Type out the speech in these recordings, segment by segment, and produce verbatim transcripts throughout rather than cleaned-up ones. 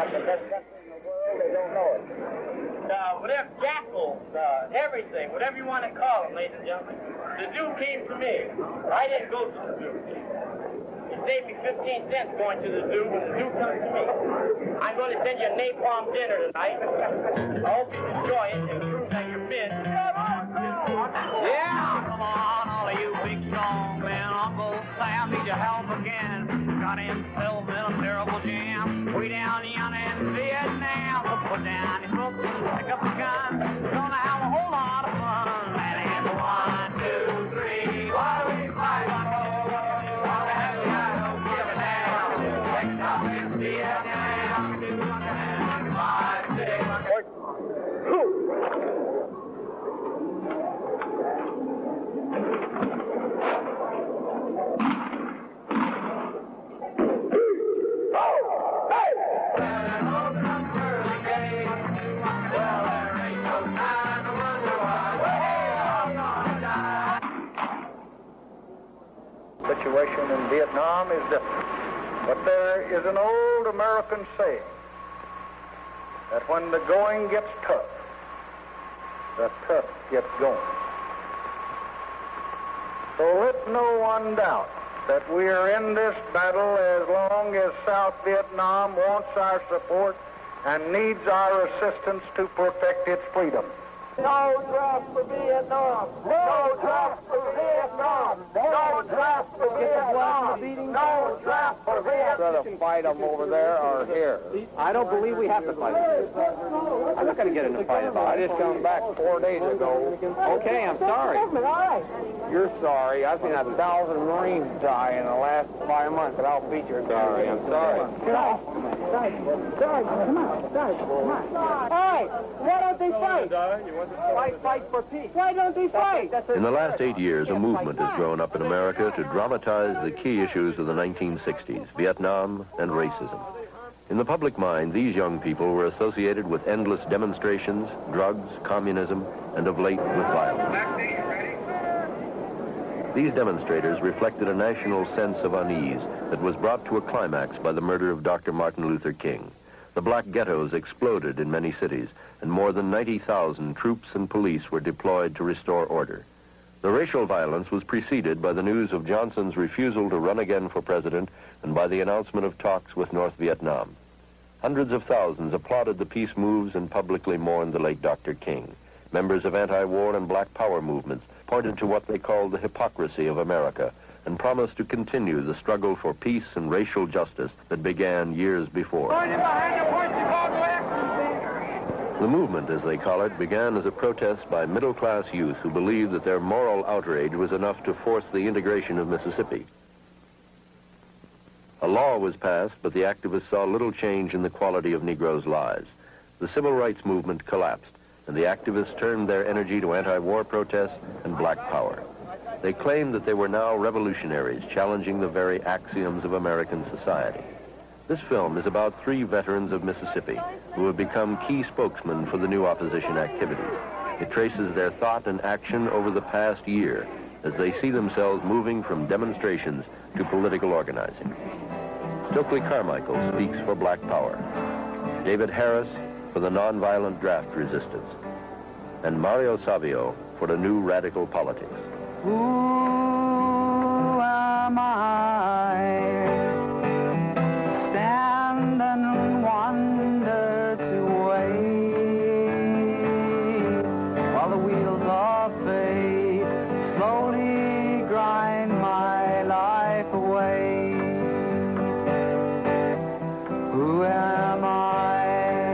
got the best country in the world, they don't know it. Uh, whatever, jackals, uh, everything, whatever you want to call them, ladies and gentlemen. The zoo came from me. I didn't go to the zoo. It saved me fifteen cents going to the zoo, and the zoo comes to me. I'm going to send you a napalm dinner tonight. I hope you enjoy it and prove that you're been. Yeah! Come on, all of you big strong men. Uncle Sam needs your help again. Got himself in a terrible jam. Way down yonder in Vietnam. So put down your books and pick up the gun. We're gonna have a whole lot of fun. That is one, two, three. What do we fight? What do we have? I don't give a damn. Next time in Vietnam. Two, five, six. The situation in Vietnam is different. But there is an old American saying that when the going gets tough, the tough gets going. So let no one doubt that we are in this battle as long as South Vietnam wants our support and needs our assistance to protect its freedom. No draft for Vietnam! No draft for Vietnam! No draft for Vietnam! No draft for Vietnam! Rather fight them over there or here. I don't believe we have to fight them. I'm not going to get in a fight about it. I just come back four days ago. Okay, I'm sorry. You're sorry. I've seen a thousand Marines die in the last five months, and I'll beat your sorry. I'm sorry. Sorry, come on, sorry, come on. All right, why don't they fight? Fight, fight for peace. Why don't they fight? In the last eight years, a movement has grown up in America to dramatize the key issues of the nineteen sixties, Vietnam and racism. In the public mind, these young people were associated with endless demonstrations, drugs, communism, and of late with violence. These demonstrators reflected a national sense of unease that was brought to a climax by the murder of Doctor Martin Luther King. The black ghettos exploded in many cities, and more than ninety thousand troops and police were deployed to restore order. The racial violence was preceded by the news of Johnson's refusal to run again for president and by the announcement of talks with North Vietnam. Hundreds of thousands applauded the peace moves and publicly mourned the late Doctor King. Members of anti-war and black power movements pointed to what they called the hypocrisy of America and promised to continue the struggle for peace and racial justice that began years before. The movement, as they call it, began as a protest by middle-class youth who believed that their moral outrage was enough to force the integration of Mississippi. A law was passed, but the activists saw little change in the quality of Negroes' lives. The civil rights movement collapsed, and the activists turned their energy to anti-war protests and black power. They claimed that they were now revolutionaries, challenging the very axioms of American society. This film is about three veterans of Mississippi who have become key spokesmen for the new opposition activities. It traces their thought and action over the past year as they see themselves moving from demonstrations to political organizing. Stokely Carmichael speaks for black power. David Harris for the nonviolent draft resistance. And Mario Savio for the new radical politics. Who am I? Stand and wonder to wait while the wheels of fate slowly grind my life away. Who am I?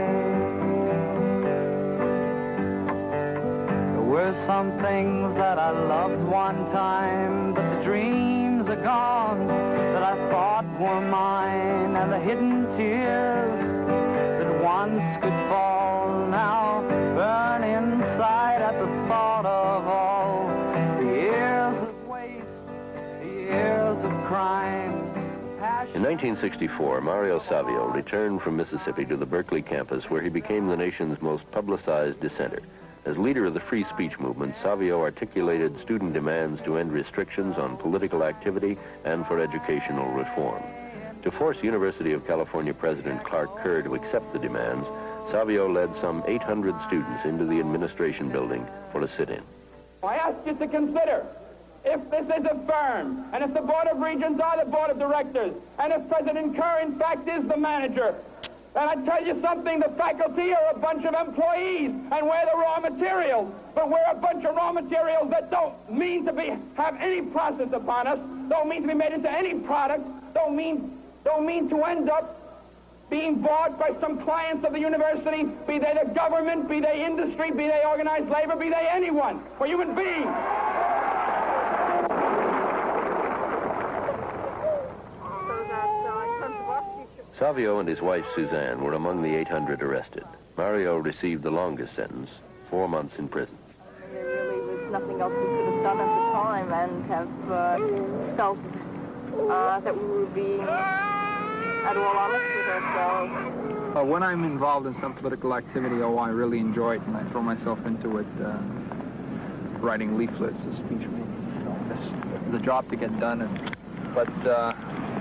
There were some things that I loved one time, but the dreams are gone that I thought were mine, and the hidden tears that once could fall now burn inside at the thought of all the years of waste, the years of crime. In nineteen sixty-four, Mario Savio returned from Mississippi to the Berkeley campus, where he became the nation's most publicized dissenter. As leader of the free speech movement, Savio articulated student demands to end restrictions on political activity and for educational reform. To force University of California President Clark Kerr to accept the demands, Savio led some eight hundred students into the administration building for a sit-in. I ask you to consider, if this is affirmed, and if the Board of Regents are the Board of Directors, and if President Kerr, in fact, is the manager, then I tell you something, the faculty are a bunch of employees, and we're the raw materials. But we're a bunch of raw materials that don't mean to be have any process upon us, don't mean to be made into any product, don't mean, don't mean to end up being bought by some clients of the university, be they the government, be they industry, be they organized labor, be they anyone. We're human beings. Savio and his wife Suzanne were among the eight hundred arrested. Mario received the longest sentence, four months in prison. There really was nothing else we could have done at the time, and have uh, felt uh, that we were being at all honest with ourselves. Uh, when I'm involved in some political activity, oh, I really enjoy it, and I throw myself into it, uh, writing leaflets, a speech making. So it's the job to get done. And, but uh,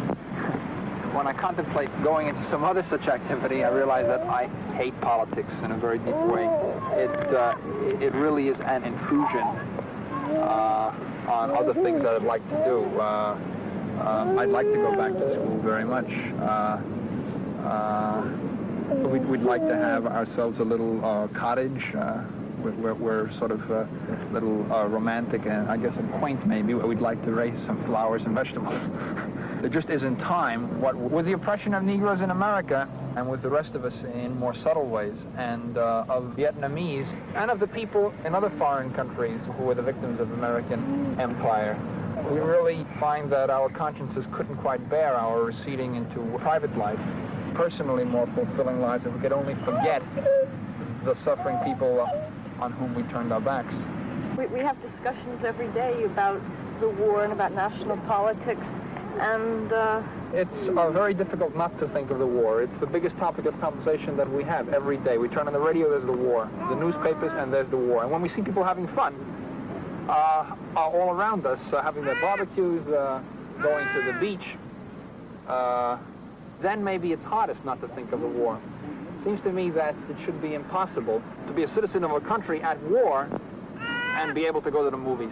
when I contemplate going into some other such activity, I realize that I hate politics in a very deep way. It uh, it really is an intrusion uh, on other things that I'd like to do. Uh, uh, I'd like to go back to school very much. Uh, uh, we'd, we'd like to have ourselves a little uh, cottage. Uh, we're, we're sort of a little uh, romantic and I guess quaint maybe. We'd like to raise some flowers and vegetables. There just isn't time. What, with the oppression of Negroes in America, and with the rest of us in more subtle ways, and uh, of Vietnamese, and of the people in other foreign countries who were the victims of American empire, we really find that our consciences couldn't quite bear our receding into private life, personally more fulfilling lives, if we could only forget the suffering people on whom we turned our backs. We, we have discussions every day about the war and about national politics. And uh, it's uh, very difficult not to think of the war. It's the biggest topic of conversation that we have every day. We turn on the radio, there's the war. The newspapers, and there's the war. And when we see people having fun uh, all around us, uh, having their barbecues, uh, going to the beach, uh, then maybe it's hardest not to think of the war. It seems to me that it should be impossible to be a citizen of a country at war and be able to go to the movies.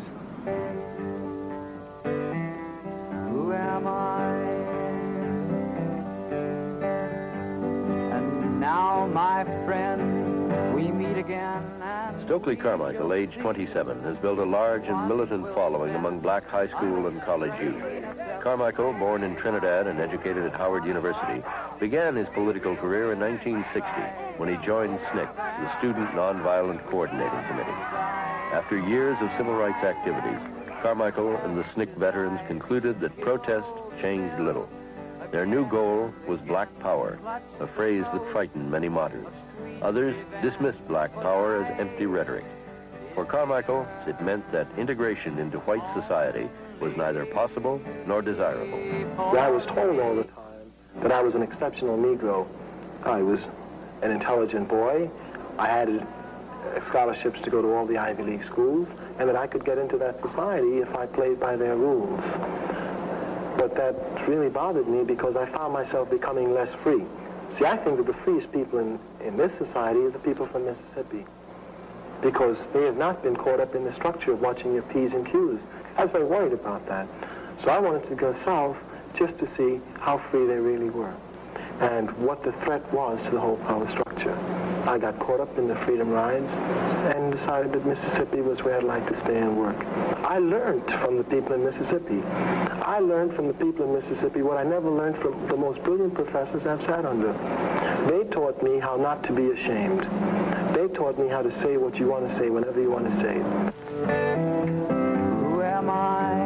Who am I? And now, my friend, we meet again. Stokely Carmichael, age twenty-seven, has built a large and militant following among black high school and college youth. Carmichael, born in Trinidad and educated at Howard University, began his political career in nineteen sixty when he joined S N C C, the Student Nonviolent Coordinating Committee. After years of civil rights activities, Carmichael and the S N C C veterans concluded that protest changed little. Their new goal was black power, a phrase that frightened many moderns. Others dismissed black power as empty rhetoric. For Carmichael, it meant that integration into white society was neither possible nor desirable. I was told all the time that I was an exceptional Negro. I was an intelligent boy. I had scholarships to go to all the Ivy League schools, and that I could get into that society if I played by their rules. But that really bothered me because I found myself becoming less free. See, I think that the freest people in, in this society are the people from Mississippi, because they have not been caught up in the structure of watching your P's and Q's. I was very worried about that. So I wanted to go south just to see how free they really were and what the threat was to the whole power structure. I got caught up in the freedom rides and decided that Mississippi was where I'd like to stay and work. I learned from the people in Mississippi. I learned from the people in Mississippi what I never learned from the most brilliant professors I've sat under. They taught me how not to be ashamed. They taught me how to say what you want to say whenever you want to say it. Who am I?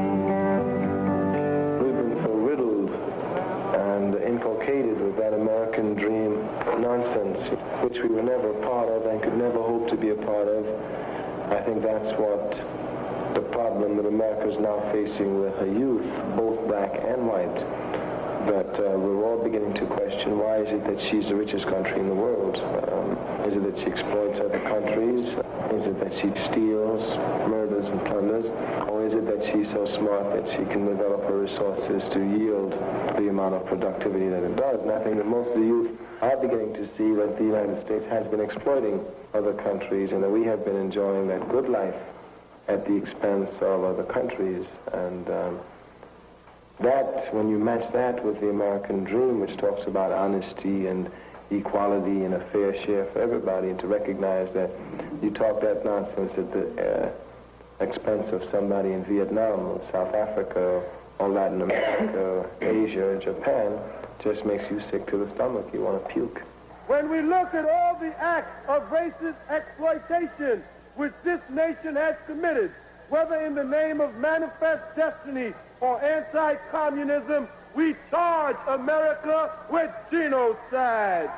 We've been so riddled and inculcated with that American dream nonsense, which we were never part of and could never hope to be a part of. I think that's what the problem that America is now facing with her youth, both black and white. But uh, we're all beginning to question, why is it that she's the richest country in the world? Um, is it that she exploits other countries? Is it that she steals, murders, and plunders? Or is it that she's so smart that she can develop her resources to yield the amount of productivity that it does? And I think that most of the youth are beginning to see that the United States has been exploiting other countries and that we have been enjoying that good life at the expense of other countries. And um, that, when you match that with the American dream, which talks about honesty and equality and a fair share for everybody, and to recognize that you talk that nonsense at the uh, expense of somebody in Vietnam or South Africa or Latin America, Asia, or Japan, just makes you sick to the stomach. You want to puke. When we look at all the acts of racist exploitation which this nation has committed, whether in the name of manifest destiny or anti-communism, we charge America with genocide.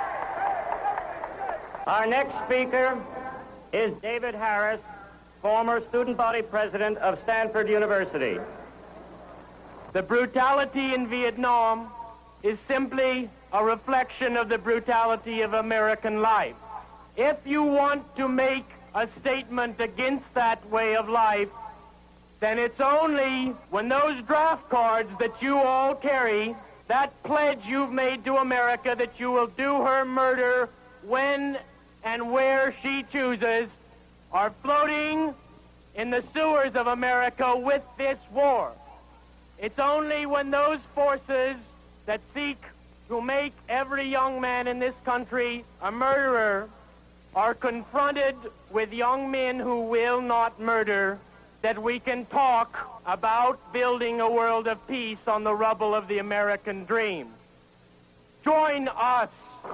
Our next speaker is David Harris, former student body president of Stanford University. The brutality in Vietnam is simply a reflection of the brutality of American life. If you want to make a statement against that way of life, then it's only when those draft cards that you all carry, that pledge you've made to America that you will do her murder when and where she chooses, are floating in the sewers of America with this war. It's only when those forces that seek to make every young man in this country a murderer are confronted with young men who will not murder that we can talk about building a world of peace on the rubble of the American dream. Join us. Who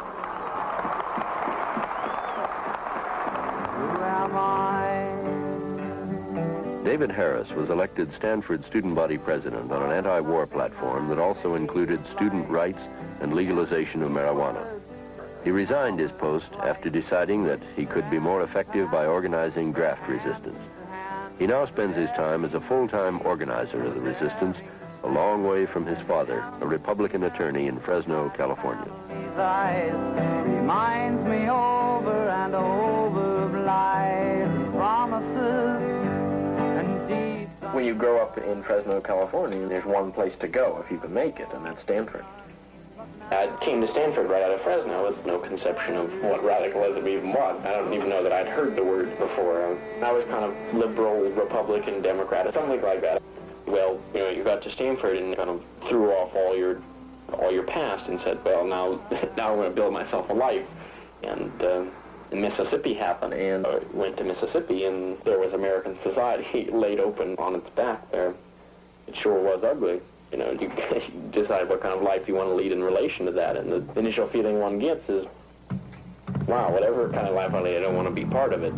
am I? David Harris was elected Stanford student body president on an anti-war platform that also included student rights and legalization of marijuana. He resigned his post after deciding that he could be more effective by organizing draft resistance. He now spends his time as a full-time organizer of the resistance, a long way from his father, a Republican attorney in Fresno, California. His eyes reminds me over and over of lies and promises and deeds. When you grow up in Fresno, California, there's one place to go if you can make it, and that's Stanford. I came to Stanford right out of Fresno with no conception of what radicalism even was. I don't even know that I'd heard the words before. I was kind of liberal, Republican, Democrat, something like that. Well, you know, you got to Stanford and kind of threw off all your all your past and said, well, now, now I'm going to build myself a life. And uh, Mississippi happened, and I went to Mississippi, and there was American society laid open on its back there. It sure was ugly. You know, you decide what kind of life you want to lead in relation to that, and the initial feeling one gets is, wow, whatever kind of life I lead, I don't want to be part of it.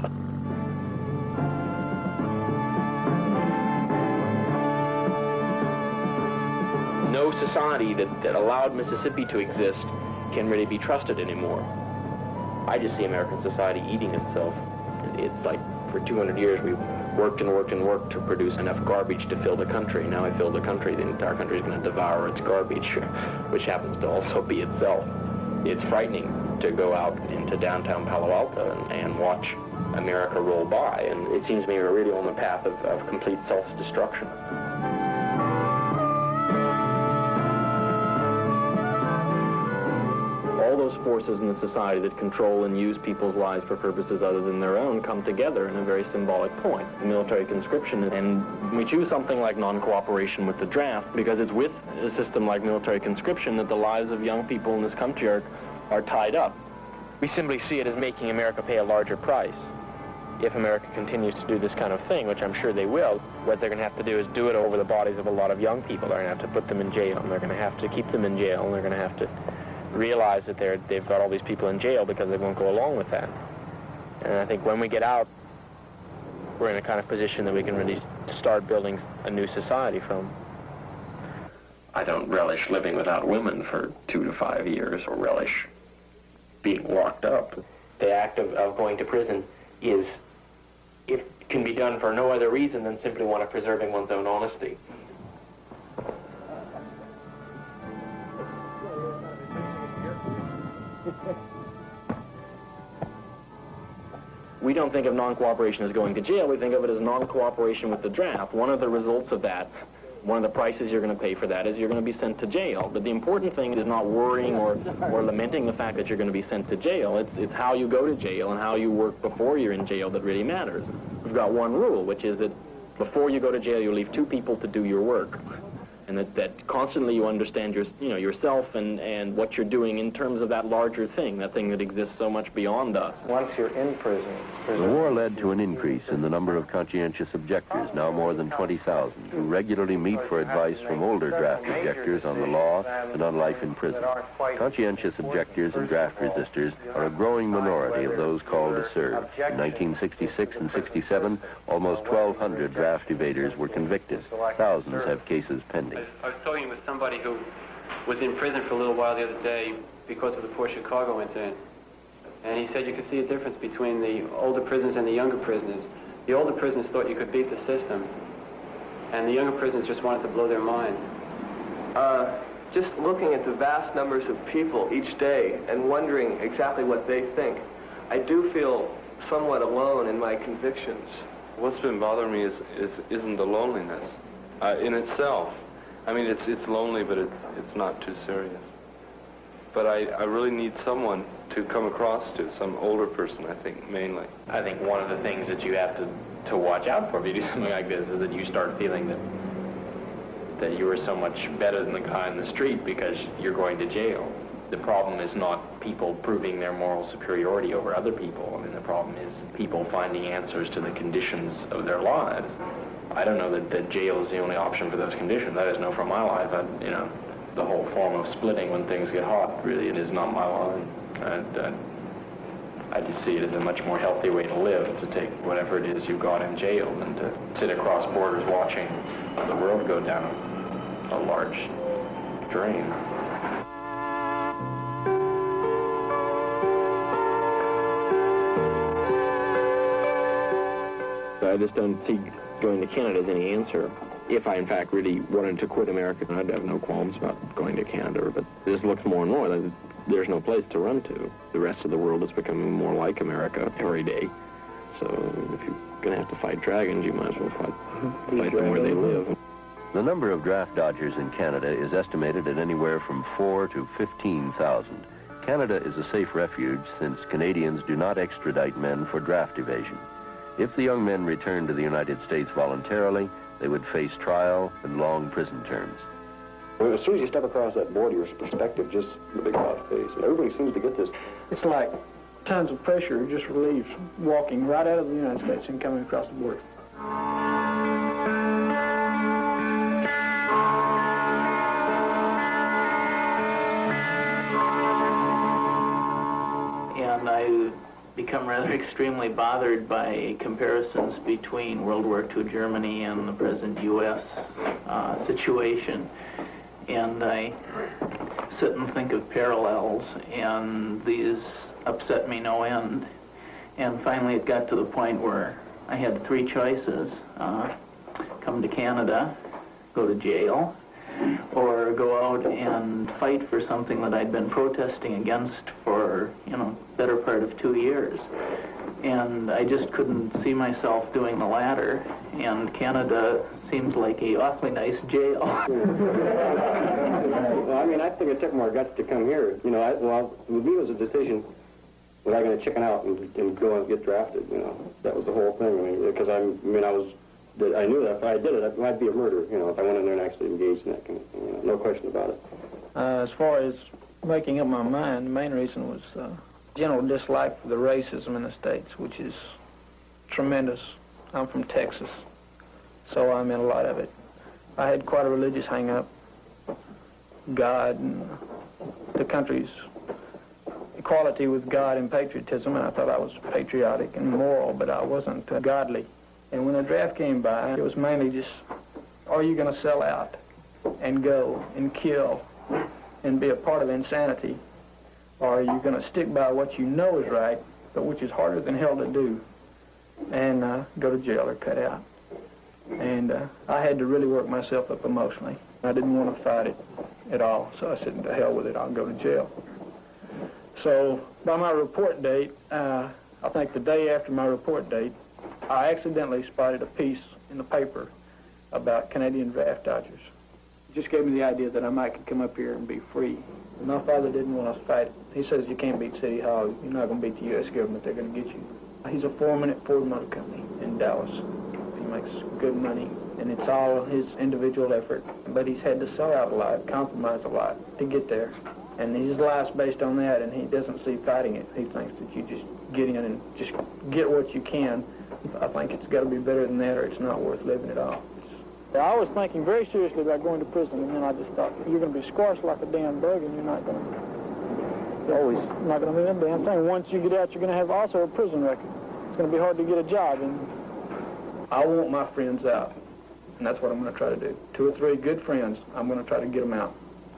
No society that, that allowed Mississippi to exist can really be trusted anymore. I just see American society eating itself. It's like, for two hundred years, we've worked and worked and worked to produce enough garbage to fill the country. Now I fill the country, the entire country is going to devour its garbage, which happens to also be itself. It's frightening to go out into downtown Palo Alto and, and watch America roll by, and it seems to me we're really on the path of, of complete self-destruction. All those forces in the society that control and use people's lives for purposes other than their own come together in a very symbolic point. Military conscription, and we choose something like non-cooperation with the draft because it's with a system like military conscription that the lives of young people in this country are, are tied up. We simply see it as making America pay a larger price. If America continues to do this kind of thing, which I'm sure they will, what they're going to have to do is do it over the bodies of a lot of young people. They're going to have to put them in jail, and they're going to have to keep them in jail, and they're going to have to realize that they're, they've got all these people in jail because they won't go along with that. And I think when we get out, we're in a kind of position that we can really start building a new society from. I don't relish living without women for two to five years, or relish being locked up. The act of, of going to prison is, it can be done for no other reason than simply one of preserving one's own honesty. We don't think of non-cooperation as going to jail. We think of it as non-cooperation with the draft. One of the results of that, one of the prices you're going to pay for that is you're going to be sent to jail. But the important thing is not worrying or, or lamenting the fact that you're going to be sent to jail. It's, it's how you go to jail and how you work before you're in jail that really matters. We've got one rule, which is that before you go to jail, you leave two people to do your work. And that, that constantly you understand your, you know, yourself and, and what you're doing in terms of that larger thing, that thing that exists so much beyond us. Once you're in prison, The war led to an increase in the number of conscientious objectors, now more than twenty thousand, who regularly meet for advice from older draft objectors on the law and on life in prison. Conscientious objectors and draft resistors are a growing minority of those called to serve. In nineteen sixty-six and sixty-seven, almost twelve hundred draft evaders were convicted. Thousands have cases pending. I was talking with somebody who was in prison for a little while the other day because of the Port Chicago incident. And he said you could see a difference between the older prisoners and the younger prisoners. The older prisoners thought you could beat the system, and the younger prisoners just wanted to blow their mind. Uh, just looking at the vast numbers of people each day and wondering exactly what they think, I do feel somewhat alone in my convictions. What's been bothering me is, is isn't the loneliness uh, in itself. I mean, it's it's lonely, but it's it's not too serious. But I, I really need someone to come across to, some older person, I think, mainly. I think one of the things that you have to, to watch out for if you do something like this is that you start feeling that that you are so much better than the guy in the street because you're going to jail. The problem is not people proving their moral superiority over other people. I mean, the problem is people finding answers to the conditions of their lives. I don't know that, that jail is the only option for those conditions. I just know from my life, I, you know, the whole form of splitting when things get hot, really, it is not my line. And, uh, I just see it as a much more healthy way to live, to take whatever it is you got in jail than to sit across borders watching the world go down a large drain. I just don't see going to Canada as any answer. If I, in fact, really wanted to quit America, I'd have no qualms about going to Canada, but it just looks more and more like there's no place to run to. The rest of the world is becoming more like America every day. So if you're going to have to fight dragons, you might as well fight, fight them where they live. The number of draft dodgers in Canada is estimated at anywhere from four to fifteen thousand. Canada is a safe refuge since Canadians do not extradite men for draft evasion. If the young men return to the United States voluntarily, they would face trial and long prison terms. Well, as soon as you step across that border, your perspective just the big hot face. And everybody seems to get this. It's like tons of pressure just relieves walking right out of the United States and coming across the border. And I become rather extremely bothered by comparisons between World War Two Germany and the present U S uh, situation. And I sit and think of parallels, and these upset me no end. And finally it got to the point where I had three choices. Uh, come to Canada, go to jail, or go out and fight for something that I'd been protesting against for, you know, better part of two years. And I just couldn't see myself doing the latter, and Canada seems like a awfully nice jail. Well, I mean, I think it took more guts to come here. You know, I, well, with me it was a decision, was I going to chicken out and, and go and get drafted, you know? That was the whole thing. I mean, because I, I mean, I was, I knew that if I did it, I'd be a murderer, you know, if I went in there and actually engaged in that kind of thing, you know, no question about it. Uh, as far as making up my mind, the main reason was uh, general dislike for the racism in the States, which is tremendous. I'm from Texas, so I'm in a lot of it. I had quite a religious hang-up. God and the country's equality with God and patriotism, and I thought I was patriotic and moral, but I wasn't uh, godly. And when the draft came by, it was mainly just, are you going to sell out and go and kill and be a part of insanity? Or are you going to stick by what you know is right, but which is harder than hell to do, and uh, go to jail or cut out? And uh, I had to really work myself up emotionally. I didn't want to fight it at all, so I said, to hell with it, I'll go to jail. So by my report date, uh, I think the day after my report date, I accidentally spotted a piece in the paper about Canadian draft dodgers. It just gave me the idea that I might come up here and be free. My father didn't want us to fight. He says you can't beat City Hall. You're not going to beat the U S government. They're going to get you. He's a foreman at Ford Motor Company in Dallas. He makes good money, and it's all his individual effort. But he's had to sell out a lot, compromise a lot to get there. And his life's based on that, and he doesn't see fighting it. He thinks that you just get in and just get what you can. I think it's got to be better than that, or it's not worth living at all. I was thinking very seriously about going to prison, and then I just thought, you're going to be squashed like a damn bug, and you're not going to, always not going to be a damn thing. Once you get out, you're going to have also a prison record. It's going to be hard to get a job. And I want my friends out, and that's what I'm going to try to do. Two or three good friends, I'm going to try to get them out.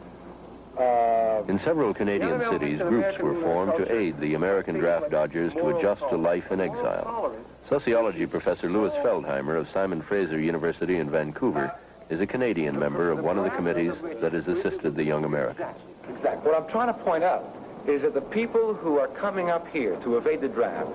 Uh, In several Canadian cities, groups were formed to aid the American draft dodgers to adjust to life in exile. Sociology professor Louis Feldheimer of Simon Fraser University in Vancouver is a Canadian member of one of the committees that has assisted the young Americans. Exactly. What I'm trying to point out is that the people who are coming up here to evade the draft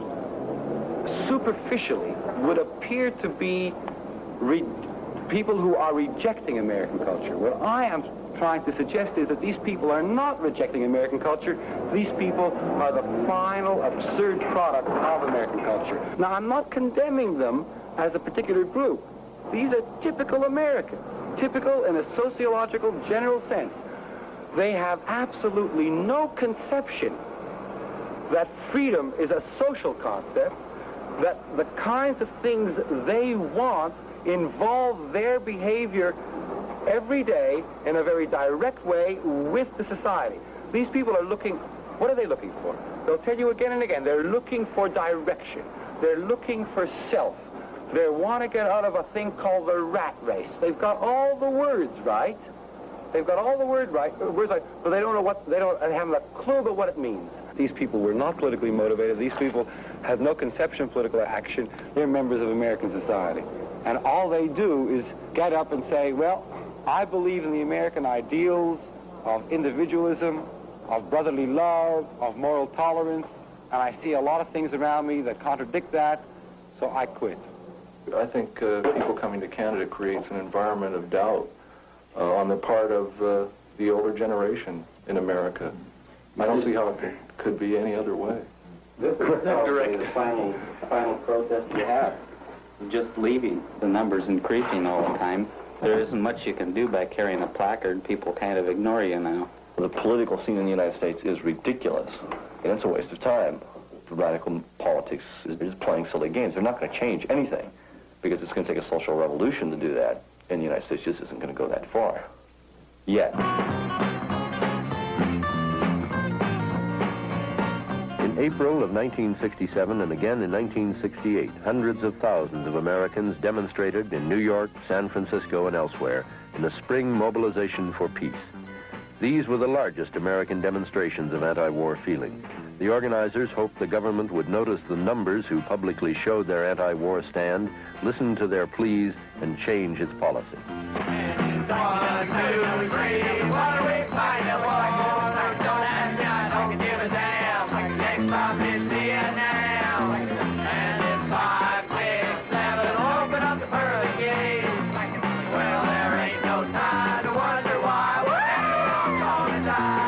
superficially would appear to be re people who are rejecting American culture. What I am trying to suggest is that these people are not rejecting American culture. These people are the final absurd product of American culture. Now, I'm not condemning them as a particular group. These are typical Americans, typical in a sociological general sense. They have absolutely no conception that freedom is a social concept, that the kinds of things they want involve their behavior every day in a very direct way with the society. These people are looking, what are they looking for? They'll tell you again and again, they're looking for direction. They're looking for self. They want to get out of a thing called the rat race. They've got all the words right. They've got all the word right, words right, but they don't know what, they don't have a clue about what it means. These people were not politically motivated. These people have no conception of political action. They're members of American society. And all they do is get up and say, well, I believe in the American ideals of individualism, of brotherly love, of moral tolerance, and I see a lot of things around me that contradict that, so I quit. I think uh, people coming to Canada creates an environment of doubt uh, on the part of uh, the older generation in America. I don't see how it could be any other way. This is probably the final, final protest you have. Just leaving. The numbers increasing all the time. There isn't much you can do by carrying a placard. People kind of ignore you now. The political scene in the United States is ridiculous, and it's a waste of time. Radical politics is just playing silly games. They're not going to change anything because it's going to take a social revolution to do that, and the United States just isn't going to go that far yet. In April of nineteen sixty-seven and again in nineteen sixty-eight, hundreds of thousands of Americans demonstrated in New York, San Francisco, and elsewhere in a spring mobilization for peace. These were the largest American demonstrations of anti-war feeling. The organizers hoped the government would notice the numbers who publicly showed their anti-war stand, listen to their pleas, and change its policy. One, two, three, what are we fighting for? Don't ask me, I don't give a damn. Next time is Vietnam. And it's five, six, seven, open up the pearly gates. Well, there ain't no time to wonder why we're all gonna die.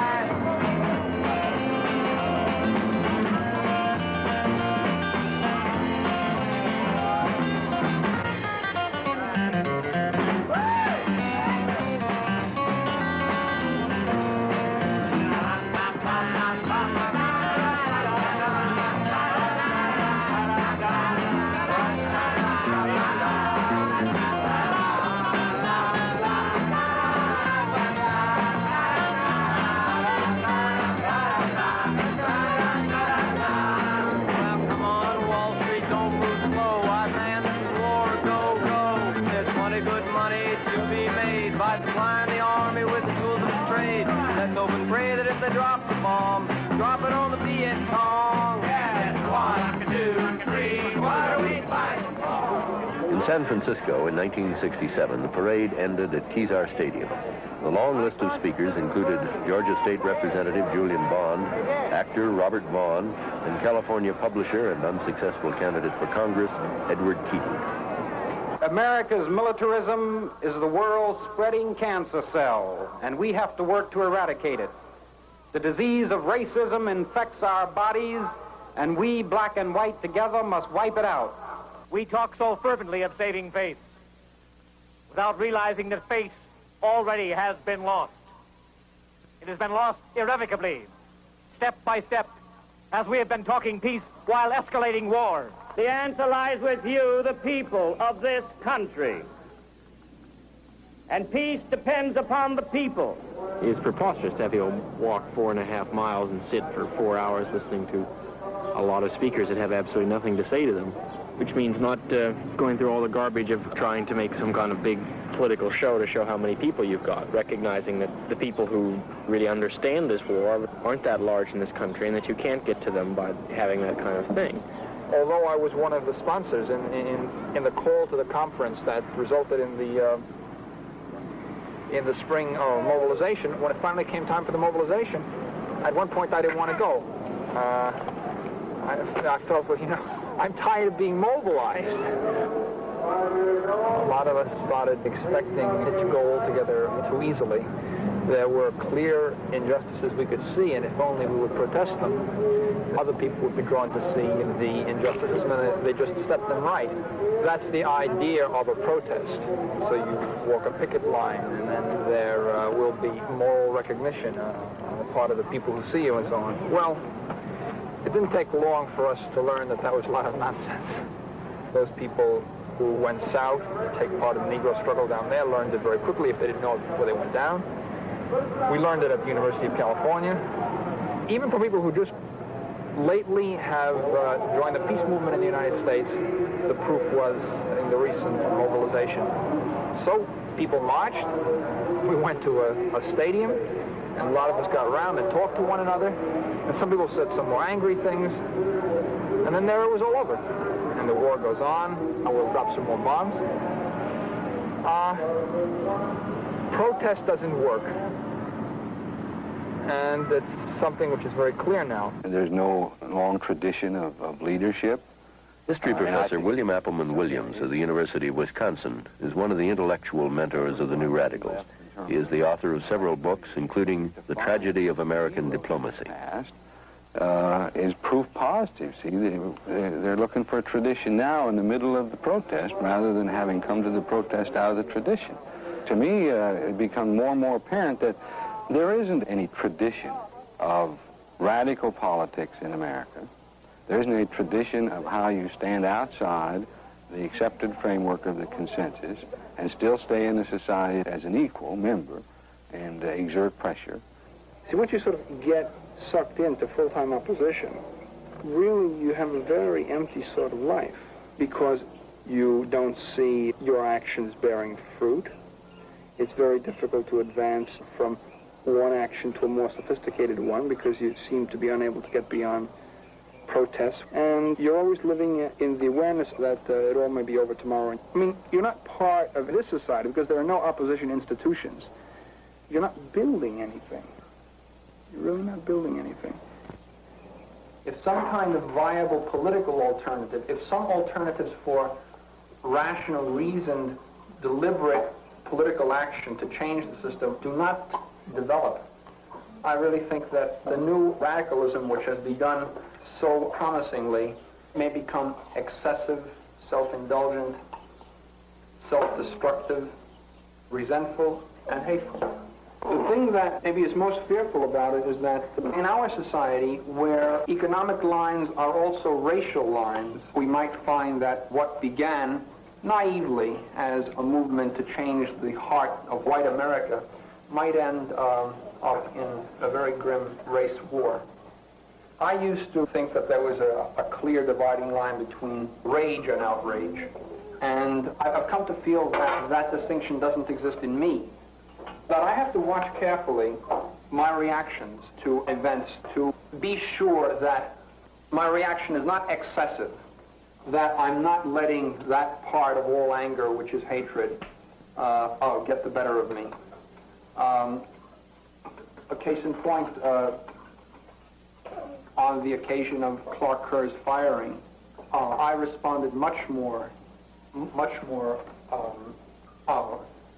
They drop the bomb, drop it on the Viet Cong. Yes, one, two, three, what are we fighting for? In San Francisco in nineteen sixty-seven, the parade ended at Kezar Stadium. The long list of speakers included Georgia State Representative Julian Bond, actor Robert Vaughn, and California publisher and unsuccessful candidate for Congress, Edward Keaton. America's militarism is the world's spreading cancer cell, and we have to work to eradicate it. The disease of racism infects our bodies, and we, black and white together, must wipe it out. We talk so fervently of saving faith, without realizing that faith already has been lost. It has been lost irrevocably, step by step, as we have been talking peace while escalating war. The answer lies with you, the people of this country. And peace depends upon the people. It's preposterous to have you walk four and a half miles and sit for four hours listening to a lot of speakers that have absolutely nothing to say to them, which means not uh, going through all the garbage of trying to make some kind of big political show to show how many people you've got, recognizing that the people who really understand this war aren't that large in this country and that you can't get to them by having that kind of thing. Although I was one of the sponsors in, in, in the call to the conference that resulted in the, uh, in the spring uh, mobilization, when it finally came time for the mobilization, at one point I didn't want to go. Uh, I, I felt, well, you know, I'm tired of being mobilized. A lot of us started expecting it to go altogether too easily. There were clear injustices we could see, and if only we would protest them, other people would be drawn to see the injustices, and then they just set them right. That's the idea of a protest. So you walk a picket line, and then there uh, will be moral recognition uh, on the part of the people who see you and so on. Well, it didn't take long for us to learn that that was a lot of nonsense. Those people who went south to take part in the Negro struggle down there learned it very quickly if they didn't know it before they went down. We learned it at the University of California. Even for people who just lately have uh, joined the peace movement in the United States, the proof was in the recent mobilization. So people marched. We went to a, a stadium, and a lot of us got around and talked to one another. And some people said some more angry things. And then there it was all over. And the war goes on, and we'll drop some more bombs. Uh, protest doesn't work. And it's something which is very clear now. There's no long tradition of, of leadership. History Uh, professor William Appleman Williams of the University of Wisconsin is one of the intellectual mentors of the New Radicals. He is the author of several books, including The Tragedy of American Diplomacy. Uh, is proof positive. See, they, they're looking for a tradition now in the middle of the protest rather than having come to the protest out of the tradition. To me, uh, it becomes more and more apparent that there isn't any tradition of radical politics in America. There isn't any tradition of how you stand outside the accepted framework of the consensus and still stay in the society as an equal member and uh, exert pressure. See, once you sort of get sucked into full-time opposition, really you have a very empty sort of life because you don't see your actions bearing fruit. It's very difficult to advance from one action to a more sophisticated one because you seem to be unable to get beyond protests. And you're always living in the awareness that uh, it all may be over tomorrow. I mean, you're not part of this society because there are no opposition institutions. You're not building anything. You're really not building anything. If some kind of viable political alternative, if some alternatives for rational, reasoned, deliberate political action to change the system do not develop, I really think that the new radicalism which has begun so promisingly may become excessive, self-indulgent, self-destructive, resentful, and hateful. The thing that maybe is most fearful about it is that in our society, where economic lines are also racial lines, we might find that what began naively as a movement to change the heart of white America might end um, up in a very grim race war. I used to think that there was a, a clear dividing line between rage and outrage, and I've come to feel that that distinction doesn't exist in me. That I have to watch carefully my reactions to events to be sure that my reaction is not excessive. that I'm not letting that part of all anger, which is hatred, uh, oh, get the better of me. Um, a case in point, uh, on the occasion of Clark Kerr's firing, uh, I responded much more, m much more um, uh,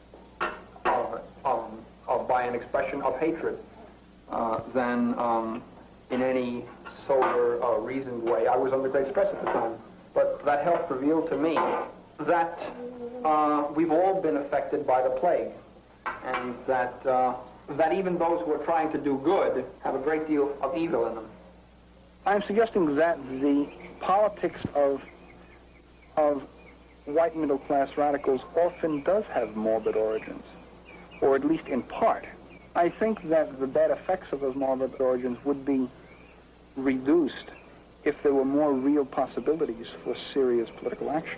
uh, um, uh, by an expression of hatred uh, than um, in any sober, uh, reasoned way. I was under great stress at the time, but that helped reveal to me that uh, we've all been affected by the plague, and that uh, that even those who are trying to do good have a great deal of evil in them. I'm suggesting that the politics of of white middle-class radicals often does have morbid origins, or at least in part. I think that the bad effects of those morbid origins would be reduced if there were more real possibilities for serious political action.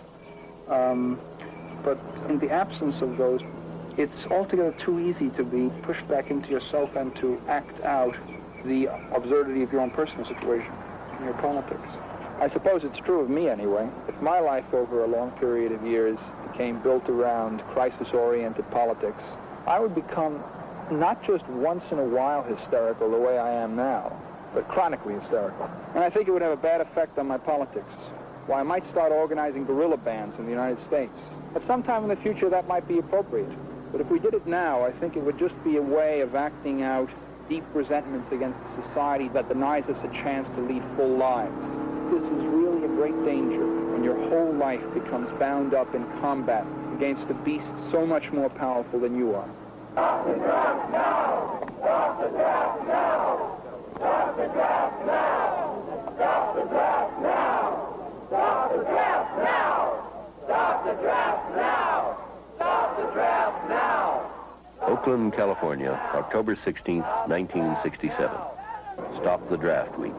Um, but in the absence of those, it's altogether too easy to be pushed back into yourself and to act out the absurdity of your own personal situation in your politics. I suppose it's true of me anyway. If my life over a long period of years became built around crisis-oriented politics, I would become not just once in a while hysterical the way I am now, but chronically hysterical. And I think it would have a bad effect on my politics. Why, I might start organizing guerrilla bands in the United States. At some time in the future, that might be appropriate. But if we did it now, I think it would just be a way of acting out deep resentments against a society that denies us a chance to lead full lives. This is really a great danger when your whole life becomes bound up in combat against a beast so much more powerful than you are. Stop the draft now! Stop the draft now! Stop the draft now! Stop the draft now! Stop the draft now! Stop the draft now! Stop the draft now! Oakland, California, October sixteenth, nineteen sixty-seven. Stop the Draft Week.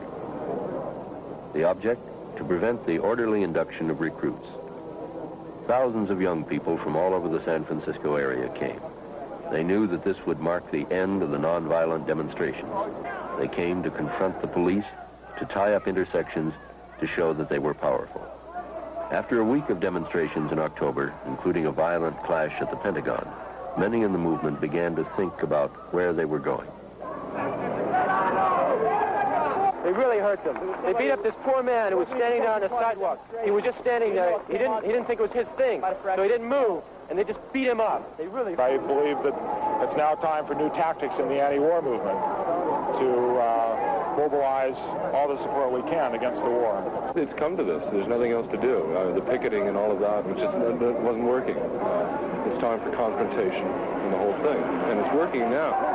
The object? To prevent the orderly induction of recruits. Thousands of young people from all over the San Francisco area came. They knew that this would mark the end of the nonviolent demonstrations. They came to confront the police, to tie up intersections, to show that they were powerful. After a week of demonstrations in October, including a violent clash at the Pentagon, many in the movement began to think about where they were going. They really hurt them. They beat up this poor man who was standing there on the sidewalk. He was just standing there. He didn't, he didn't think it was his thing, so he didn't move, and they just beat him up. They really... I believe that it's now time for new tactics in the anti-war movement to uh, mobilize all the support we can against the war. It's come to this. There's nothing else to do. Uh, the picketing and all of that, which just it wasn't working. Uh, it's time for confrontation and the whole thing, and it's working now.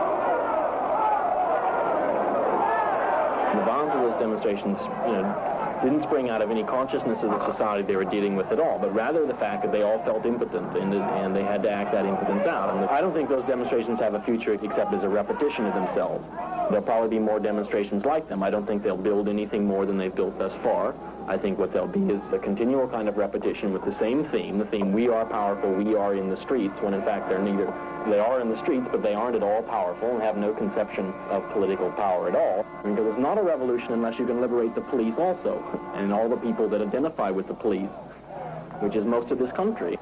The violence of those demonstrations, you know, didn't spring out of any consciousness of the society they were dealing with at all, but rather the fact that they all felt impotent and, and they had to act that impotence out. And I don't think those demonstrations have a future except as a repetition of themselves. There'll probably be more demonstrations like them. I don't think they'll build anything more than they've built thus far. I think what they'll be is a continual kind of repetition with the same theme, the theme, we are powerful, we are in the streets, when in fact they're neither. They are in the streets, but they aren't at all powerful and have no conception of political power at all. Because it's not a revolution unless you can liberate the police also, and all the people that identify with the police, which is most of this country.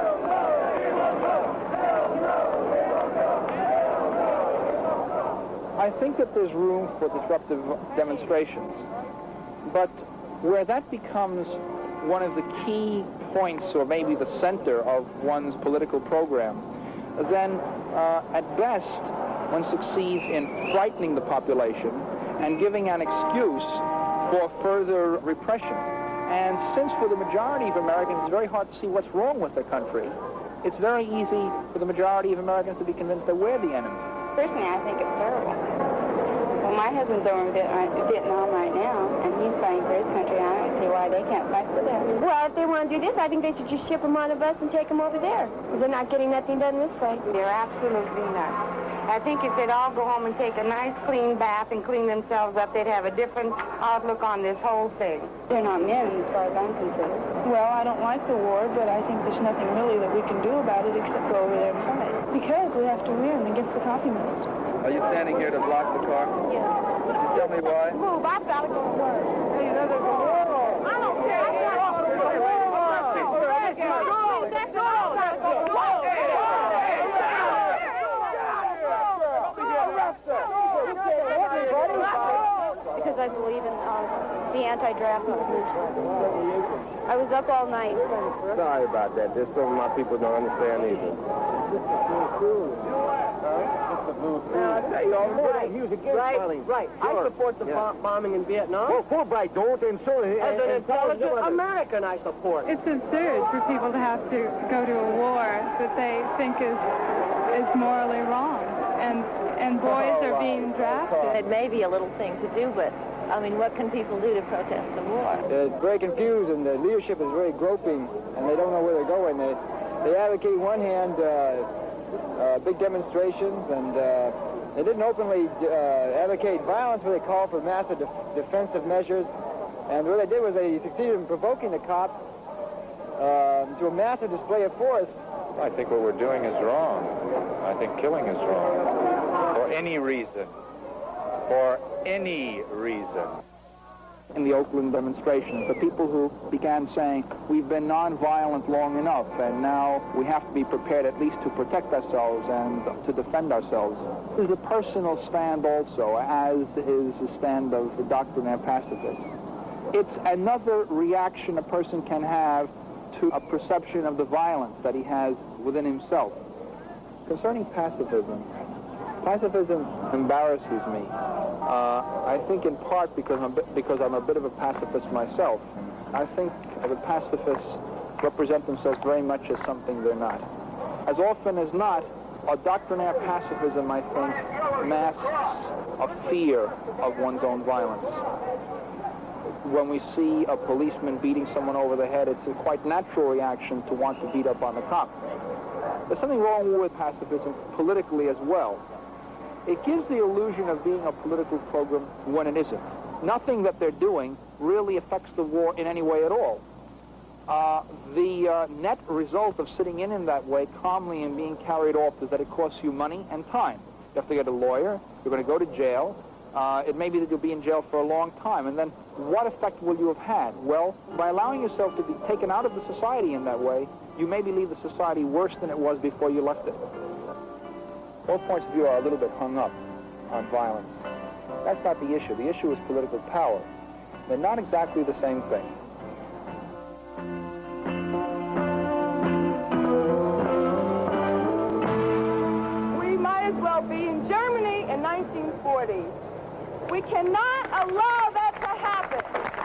I think that there's room for disruptive demonstrations, but where that becomes one of the key points, or maybe the center of one's political program, then uh, at best one succeeds in frightening the population and giving an excuse for further repression. And since for the majority of Americans it's very hard to see what's wrong with the country, it's very easy for the majority of Americans to be convinced that we're the enemy. Personally, I think it's terrible. Well, my husband's over in Vietnam right now, and he's fighting for his country. I don't see why they can't fight for them. Well, if they want to do this, I think they should just ship them on a bus and take them over there. They're not getting nothing done this way. They're absolutely not. I think if they'd all go home and take a nice clean bath and clean themselves up, they'd have a different outlook on this whole thing. They're not men, as far as I'm concerned. Well, I don't like the war, but I think there's nothing really that we can do about it except go over there and fight. Because we have to win against the coffee mills. Are you standing here to block the car? Yes. Tell me why. Move, I've got to go to work. Hey, you know, there's a war. I don't care. uh, the anti-draft movement. I was up all night. Sorry about that. There's some of my people don't understand either. Right, right. I support the bomb bombing in Vietnam. Well, Fulbright don't, and so... As an intelligent American, I support. It's absurd for people to have to go to a war that they think is is morally wrong, and and boys are being drafted. It may be a little thing to do, but I mean, what can people do to protest the war? They're very confused, and the leadership is very groping, and they don't know where they're going. They they advocate on one hand uh, uh, big demonstrations, and uh, they didn't openly uh, advocate violence, but they called for massive def defensive measures. And what they did was they succeeded in provoking the cops uh, to a massive display of force. I think what we're doing is wrong. I think killing is wrong. For any reason. For any reason. In the Oakland demonstrations, the people who began saying, we've been nonviolent long enough, and now we have to be prepared at least to protect ourselves and to defend ourselves. There's a personal stand also, as is the stand of the doctrinaire pacifists. It's another reaction a person can have to a perception of the violence that he has within himself. Concerning pacifism, pacifism embarrasses me. Uh, I think in part because I'm, because I'm a bit of a pacifist myself. I think the pacifists represent themselves very much as something they're not. As often as not, a doctrinaire pacifism, I think, masks a fear of one's own violence. When we see a policeman beating someone over the head, it's a quite natural reaction to want to beat up on the cop. There's something wrong with pacifism politically as well. It gives the illusion of being a political program when it isn't. Nothing that they're doing really affects the war in any way at all. Uh, the uh, net result of sitting in in that way, calmly and being carried off, is that it costs you money and time. You have to get a lawyer, you're going to go to jail. Uh, it may be that you'll be in jail for a long time, and then what effect will you have had? Well, by allowing yourself to be taken out of the society in that way, you maybe leave the society worse than it was before you left it. Both points of view are a little bit hung up on violence. That's not the issue. The issue is political power. They're not exactly the same thing. We might as well be in Germany in nineteen forty. We cannot allow that to happen.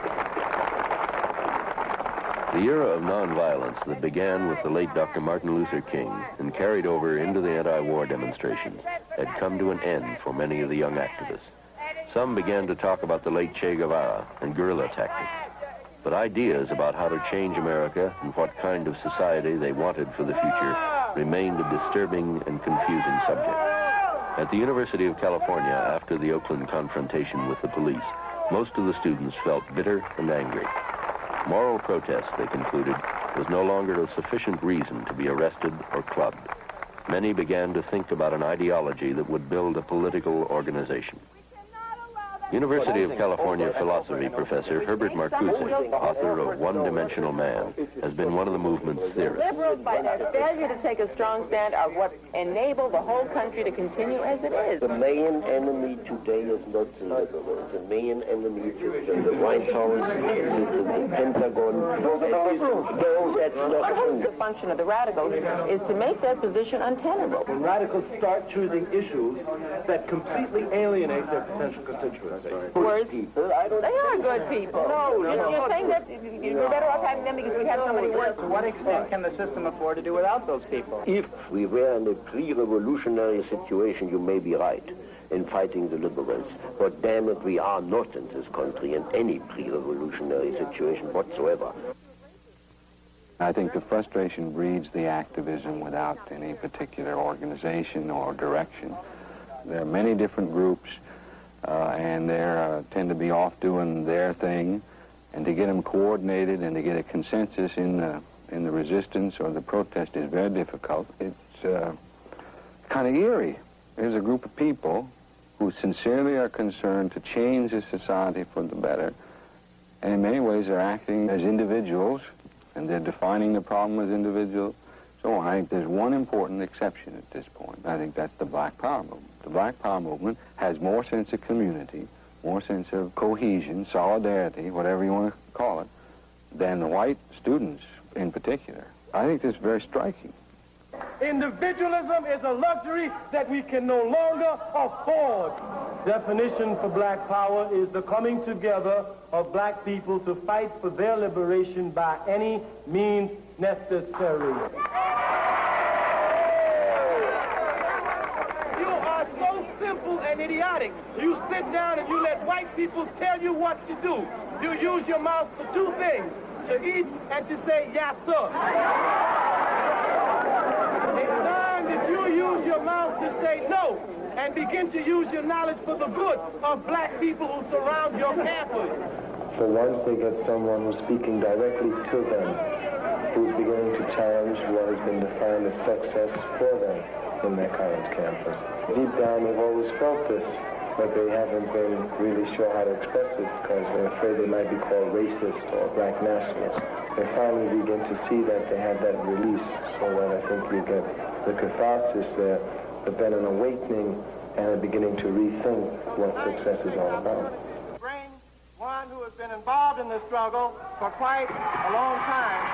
The era of nonviolence that began with the late Doctor Martin Luther King and carried over into the anti-war demonstrations had come to an end for many of the young activists. Some began to talk about the late Che Guevara and guerrilla tactics. But ideas about how to change America and what kind of society they wanted for the future remained a disturbing and confusing subject. At the University of California, after the Oakland confrontation with the police, most of the students felt bitter and angry. Moral protest, they concluded, was no longer a sufficient reason to be arrested or clubbed. Many began to think about an ideology that would build a political organization. University of California philosophy professor Herbert Marcuse, author of One-Dimensional Man, has been one of the movement's theorists. Liberals, by their failure to take a strong stand, are what enable the whole country to continue as it is. The main enemy today is not the liberals. The main enemy is the White House, the Pentagon. No, that's not true. The function of the radicals is to make their position untenable. When radicals start choosing issues that completely alienate their potential constituents. Worse people, I don't they are good people. No, no, no. You're saying that you're better off having them because we have somebody worse. To what extent can the system afford to do without those people? If we were in a pre-revolutionary situation, you may be right in fighting the liberals. But damn it, we are not in this country in any pre-revolutionary situation whatsoever. I think the frustration breeds the activism without any particular organization or direction. There are many different groups. Uh, and they uh, tend to be off doing their thing, and to get them coordinated and to get a consensus in the, in the resistance or the protest is very difficult. It's uh, kind of eerie. There's a group of people who sincerely are concerned to change the society for the better, and in many ways they're acting as individuals, and they're defining the problem as individuals. So I think there's one important exception at this point. I think that's the Black Power movement. The Black Power movement has more sense of community more sense of cohesion, solidarity, whatever you want to call it, than the white students in particular. I think this is very striking. Individualism is a luxury that we can no longer afford. Definition for black power is the coming together of black people to fight for their liberation by any means necessary. You are so simple and idiotic. You sit down and you let white people tell you what to do. You use your mouth for two things, to eat and to say, yes, sir. It's time that you use your mouth to say no and begin to use your knowledge for the good of black people who surround your campus. For once they get someone who's speaking directly to them, who's beginning to challenge what has been defined as success for them in their current campus. Deep down they've always felt this, but they haven't been really sure how to express it because they're afraid they might be called racist or black nationalists. They finally begin to see that they have that release, so that I think you get the catharsis there, but then an awakening and a beginning to rethink what success is all about. Bring one who has been involved in the struggle for quite a long time.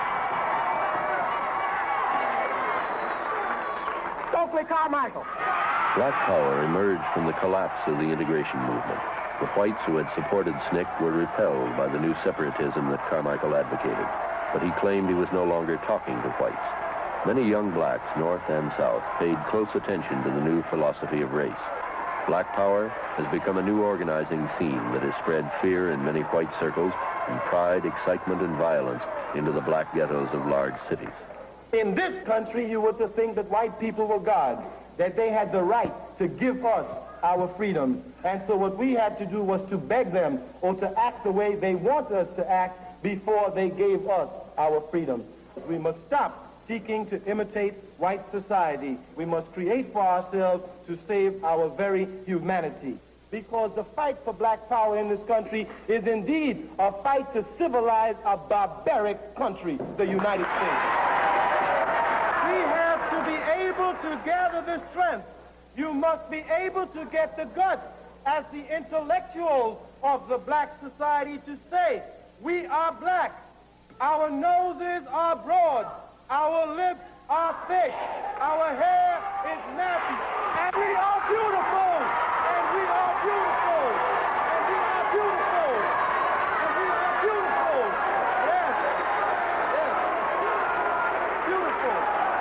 Stokely Carmichael. Black power emerged from the collapse of the integration movement. The whites who had supported S N C C were repelled by the new separatism that Carmichael advocated, but he claimed he was no longer talking to whites. Many young blacks, north and south, paid close attention to the new philosophy of race. Black power has become a new organizing theme that has spread fear in many white circles and pride, excitement, and violence into the black ghettos of large cities. In this country, you were to think that white people were God, that they had the right to give us our freedom. And so what we had to do was to beg them or to act the way they want us to act before they gave us our freedom. We must stop seeking to imitate white society. We must create for ourselves to save our very humanity. Because the fight for black power in this country is indeed a fight to civilize a barbaric country, the United States. We have to be able to gather the strength. You must be able to get the guts as the intellectuals of the black society to say, we are black. Our noses are broad. Our lips are thick. Our hair is nappy. And we are beautiful. And we are beautiful. And we are beautiful. And we are beautiful. Yes. Yes. Beautiful.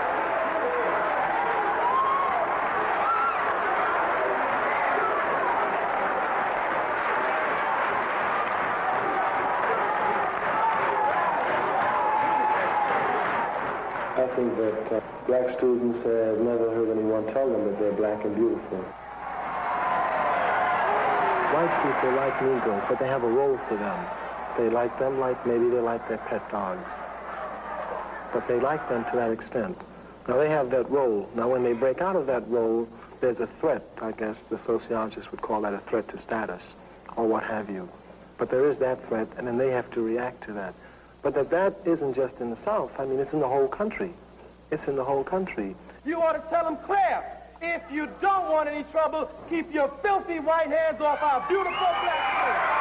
I think that uh, black students have never heard anyone tell them that they're black and beautiful. White people like Negroes, but they have a role for them. They like them like maybe they like their pet dogs. But they like them to that extent. Now they have that role. Now when they break out of that role, there's a threat. I guess the sociologists would call that a threat to status, or what have you. But there is that threat, and then they have to react to that. But that that isn't just in the South. I mean, it's in the whole country. It's in the whole country. You ought to tell them, Claire, if you don't want any trouble, keep your filthy white hands off our beautiful black children.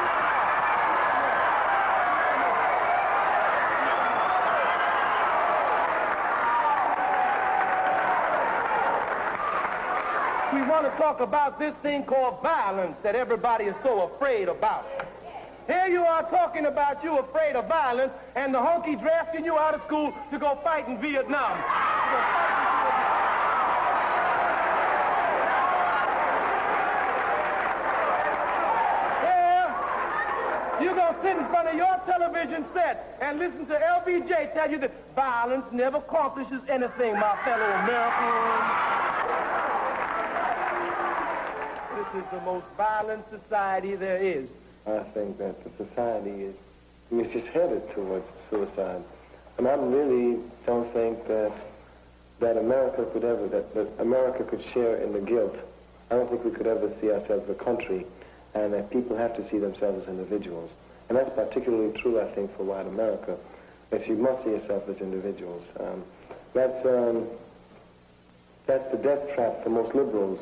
We want to talk about this thing called violence that everybody is so afraid about. Here you are talking about you afraid of violence, and the honky drafting you out of school to go fight in Vietnam. Here, you're going to sit in front of your television set and listen to L B J tell you that violence never accomplishes anything, my fellow Americans. This is the most violent society there is. I think that the society is, is just headed towards suicide. And I really don't think that that America could ever, that, that America could share in the guilt. I don't think we could ever see ourselves as a country, and that people have to see themselves as individuals. And that's particularly true, I think, for white America, that you must see yourself as individuals. Um, that's, um, that's the death trap for most liberals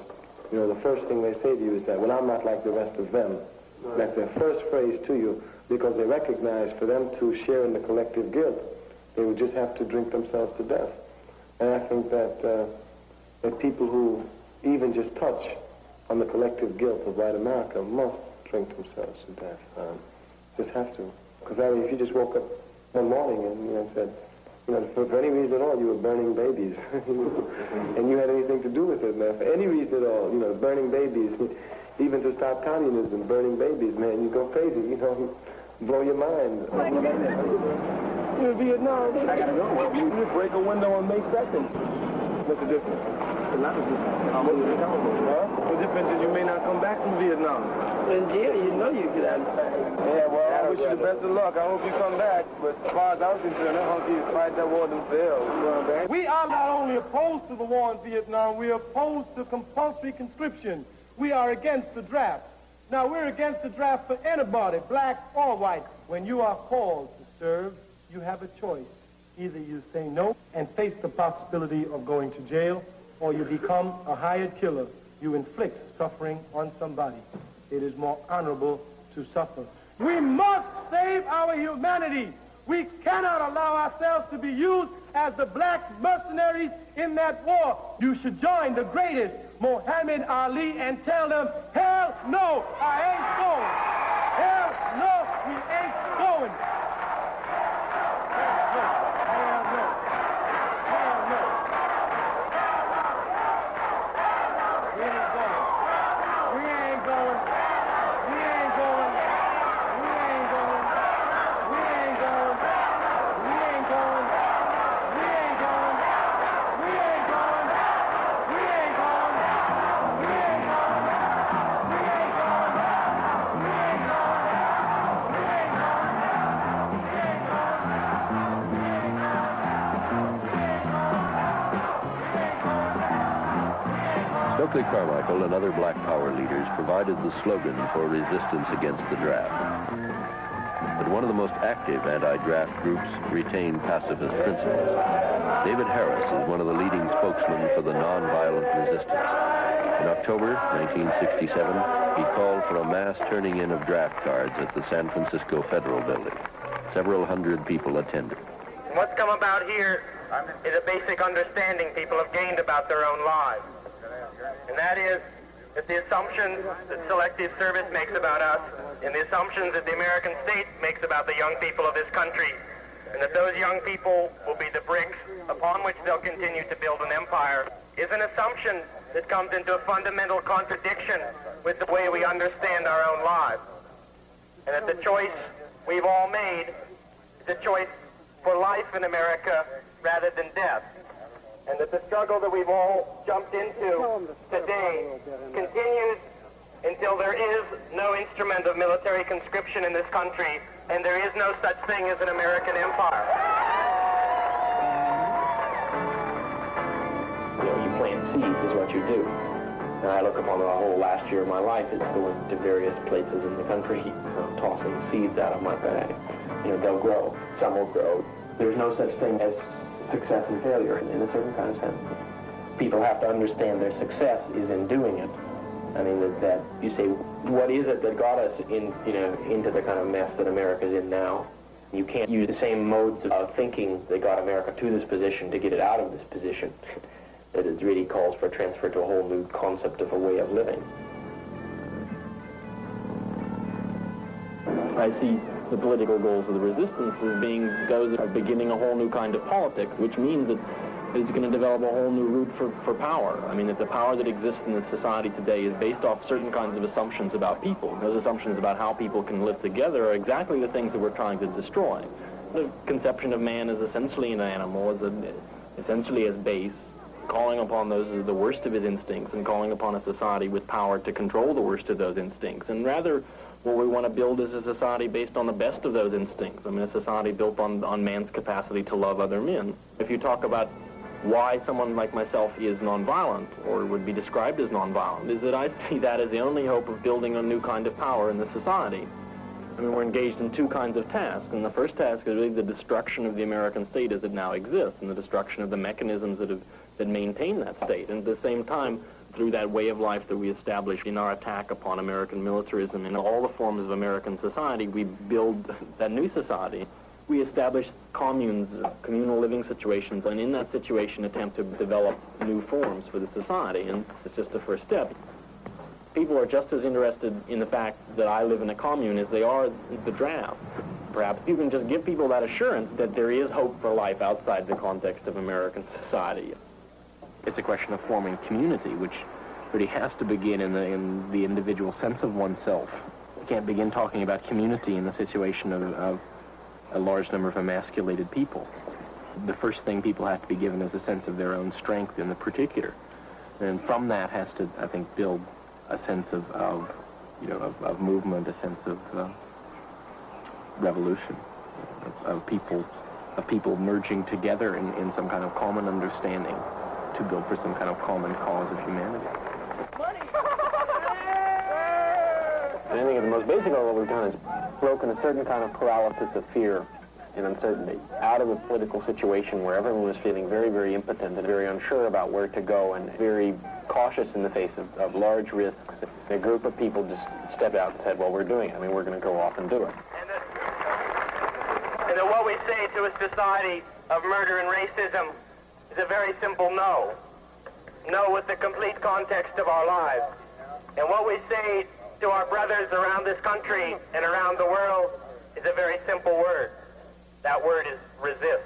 you know, the first thing they say to you is that, well, I'm not like the rest of them. That's their first phrase to you, because they recognize for them to share in the collective guilt, they would just have to drink themselves to death. And I think that, uh, that people who even just touch on the collective guilt of white America must drink themselves to death. Um, just have to. Because I mean, if you just woke up one morning and, you know, said, you know, for, for any reason at all, you were burning babies, and you had anything to do with it, man, for any reason at all, you know, burning babies, even to stop communism, burning babies, man, you go crazy, you know, blow your mind. You're in Vietnam. I gotta go. You just break a window on May second. What's the difference? A lot of difference. Huh? The difference is you may not come back from Vietnam. In jail, you know you get out of the Yeah, well, I wish you the best of luck. I hope you come back. But as far as I was concerned, they're hunkies fight that war themselves. We are not only opposed to the war in Vietnam, we are opposed to compulsory conscription. We are against the draft. Now, we're against the draft for anybody, black or white. When you are called to serve, you have a choice. Either you say no and face the possibility of going to jail, or you become a hired killer. You inflict suffering on somebody. It is more honorable to suffer. We must save our humanity. We cannot allow ourselves to be used as the black mercenaries in that war. You should join the greatest, Muhammad Ali, and tell them, hell no, I ain't going. Hell no, we ain't going. Stokely Carmichael and other black power leaders provided the slogan for resistance against the draft. But one of the most active anti-draft groups retained pacifist principles. David Harris is one of the leading spokesmen for the nonviolent resistance. In October nineteen sixty-seven, he called for a mass turning in of draft cards at the San Francisco Federal Building. Several hundred people attended. What's come about here is a basic understanding people have gained about their own lives. And that is that the assumptions that selective service makes about us and the assumptions that the American state makes about the young people of this country, and that those young people will be the bricks upon which they'll continue to build an empire, is an assumption that comes into a fundamental contradiction with the way we understand our own lives. And that the choice we've all made is a choice for life in America rather than death. And that the struggle that we've all jumped into today continues until there is no instrument of military conscription in this country, and there is no such thing as an American empire. You know, you plant seeds is what you do. And I look upon the whole last year of my life as going to various places in the country, you know, tossing seeds out of my bag. You know, they'll grow. Some will grow. There's no such thing as success and failure in a certain kind of sense. People have to understand their success is in doing it. I mean, that, that you say, what is it that got us in, you know, into the kind of mess that America's in now? You can't use the same modes of thinking that got America to this position to get it out of this position. That it really calls for a transfer to a whole new concept of a way of living. I see the political goals of the resistance as being those of beginning a whole new kind of politics, which means that it's going to develop a whole new route for, for power. I mean, that the power that exists in the society today is based off certain kinds of assumptions about people. Those assumptions about how people can live together are exactly the things that we're trying to destroy. The conception of man as essentially an animal, as a, essentially as base, calling upon those as the worst of his instincts, and calling upon a society with power to control the worst of those instincts. And rather, what we want to build is a society based on the best of those instincts. I mean, a society built on, on man's capacity to love other men. If you talk about why someone like myself is nonviolent, or would be described as nonviolent, is that I see that as the only hope of building a new kind of power in the society. I mean, we're engaged in two kinds of tasks, and the first task is really the destruction of the American state as it now exists, and the destruction of the mechanisms that have that maintain that state, and at the same time through that way of life that we establish in our attack upon American militarism and all the forms of American society, we build that new society. We establish communes, communal living situations, and in that situation attempt to develop new forms for the society, and it's just the first step. People are just as interested in the fact that I live in a commune as they are the draft. Perhaps you can just give people that assurance that there is hope for life outside the context of American society. It's a question of forming community, which really has to begin in the, in the individual sense of oneself. You can't begin talking about community in the situation of, of a large number of emasculated people. The first thing people have to be given is a sense of their own strength in the particular. And from that has to, I think, build a sense of, of you know, of, of movement, a sense of uh, revolution, of, of people of people merging together in, in some kind of common understanding to build for some kind of common cause of humanity. And I think at the most basic level, what we've done is broken a certain kind of paralysis of fear and uncertainty out of a political situation where everyone was feeling very, very impotent and very unsure about where to go and very cautious in the face of, of large risks. A group of people just stepped out and said, well, we're doing it. I mean, we're going to go off and do it. And that, and that what we say to a society of murder and racism is a very simple no. No with the complete context of our lives. And what we say to our brothers around this country and around the world is a very simple word. That word is resist.